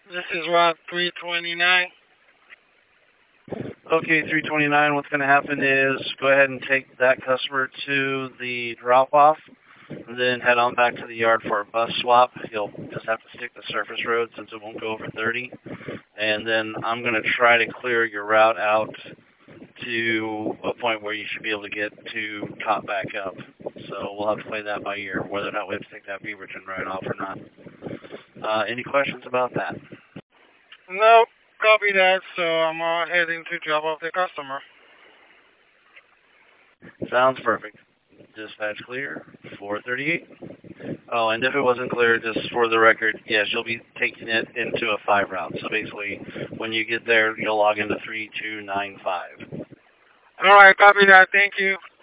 This is Route 329. Okay, 329, what's going to happen is go ahead and take that customer to the drop-off, and then head on back to the yard for a bus swap. You'll just have to stick to surface road since it won't go over 30. And then I'm going to try to clear your route out to a point where you should be able to get to top back up. So we'll have to play that by ear, whether or not we have to take that Beaverton right off or not. Any questions about that? No, copy that, so I'm heading to drop off the customer. Sounds perfect. Dispatch clear, 438. Oh, and if it wasn't clear, just for the record, yes, you'll be taking it into a 5 route. So basically, when you get there, you'll log into 3295. Alright, copy that, thank you.